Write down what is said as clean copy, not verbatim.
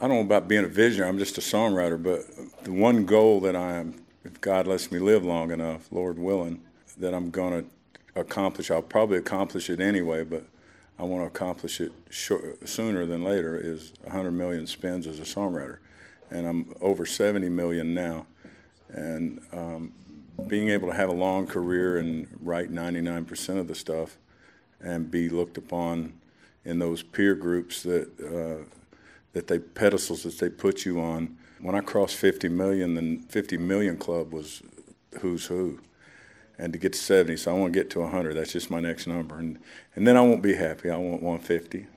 I don't know about being a visionary. I'm just a songwriter, but the one goal that if God lets me live long enough, Lord willing, that I'm going to accomplish, I'll probably accomplish it anyway, but I want to accomplish it sooner than later, is 100 million spins as a songwriter. And I'm over 70 million now. And being able to have a long career and write 99% of the stuff and be looked upon in those peer groups pedestals that they put you on. When I crossed 50 million, then 50 million club was who's who. And to get to 70, so I want to get to 100. That's just my next number. And then I won't be happy. I want 150.